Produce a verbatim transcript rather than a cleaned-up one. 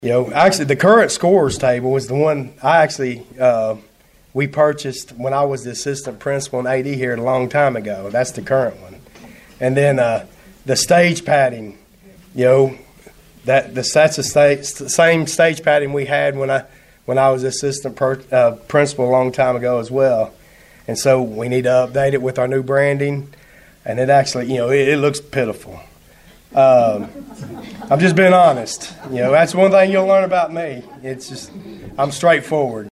You know, actually, the current scores table is the one I actually uh, we purchased when I was the assistant principal and A D here a long time ago. That's the current one, and then uh, the stage padding. You know, that the that's the stage, same stage padding we had when I when I was assistant per, uh, principal a long time ago as well, and so we need to update it with our new branding, and it actually, you know, it, it looks pitiful. Um, I'm just being honest. You know, that's one thing you'll learn about me. It's just, I'm straightforward.